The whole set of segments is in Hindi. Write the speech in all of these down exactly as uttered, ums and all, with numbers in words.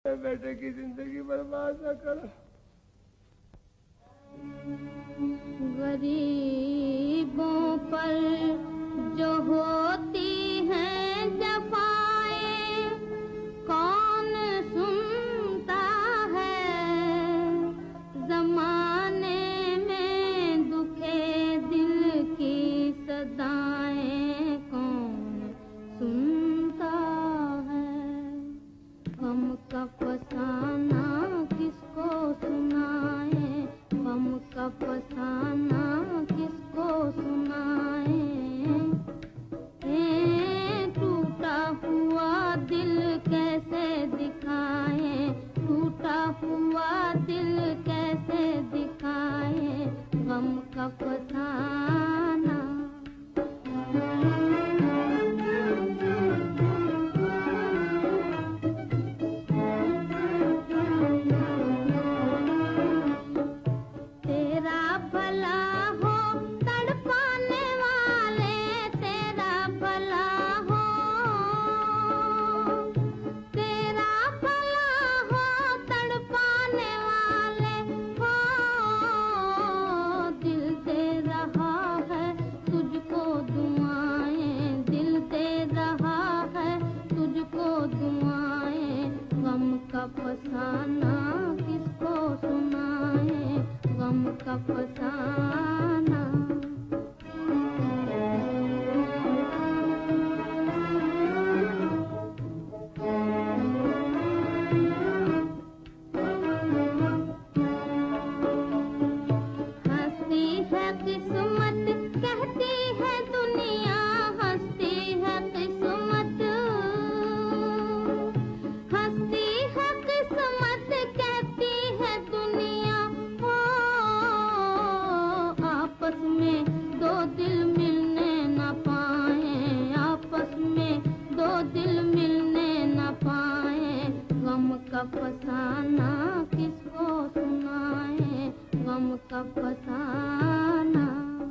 बेटे की जिंदगी बर्बाद न करो। गरीबों पर जो होती हैं जफाएं कौन सुनता है, जमाने में दुखे दिल की सदाएं कौन सुनता है। गम का फसाना किसको सुनाए, गम का फसाना किसको सुनाए। टूटा हुआ दिल कैसे दिखाए, टूटा हुआ दिल कैसे दिखाए, गम का फसाना। तेरा भला हो तड़पाने वाले, तेरा भला हो, तेरा भला हो तड़पाने वाले हो। दिल दे रहा है तुझको दुआएं, दिल दे रहा है तुझको दुआएं, गम का फसाना किसको सुनाए, गम का फसाना। हंसती है किस्मत कहती है दुनिया, हंसती है किस्मत, हंसती है किस्मत कहती है दुनिया। हो आपस में दो दिल मिलने न पाए, आपस में दो दिल मिलने न पाए, गम का फसाना किसको सुनाए, गम का फसाना।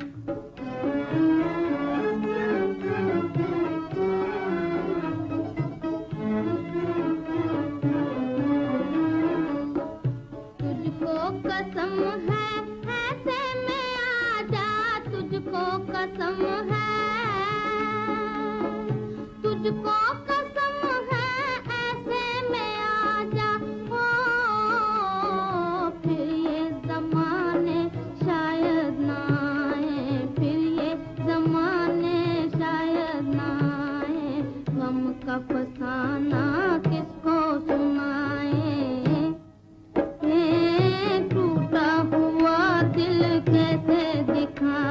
तुझको कसम है ऐसे में आजा, तुझको कसम है, तुझको कसम है ऐसे में आजा। हो फिर ये जमाने शायद ना आए, फिर ये जमाने शायद ना आए, गम का फसाना किसको सुनाए। टूटा हुआ दिल कैसे दिखाए।